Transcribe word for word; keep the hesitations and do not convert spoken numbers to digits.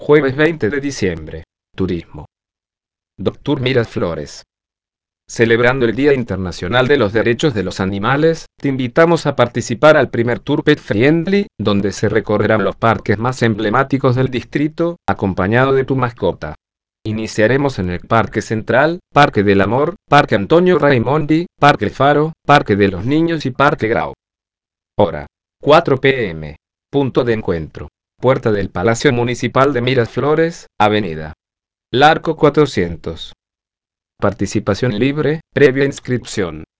Jueves veinte de diciembre. Turismo. Doctor Miraflores. Celebrando el Día Internacional de los Derechos de los Animales, te invitamos a participar al primer Tour Pet Friendly, donde se recorrerán los parques más emblemáticos del distrito, acompañado de tu mascota. Iniciaremos en el Parque Central, Parque del Amor, Parque Antonio Raimondi, Parque El Faro, Parque de los Niños y Parque Grau. Hora: cuatro pe eme. Punto de encuentro: Puerta del Palacio Municipal de Miraflores, Avenida Larco cuatrocientos. Participación libre, previa inscripción.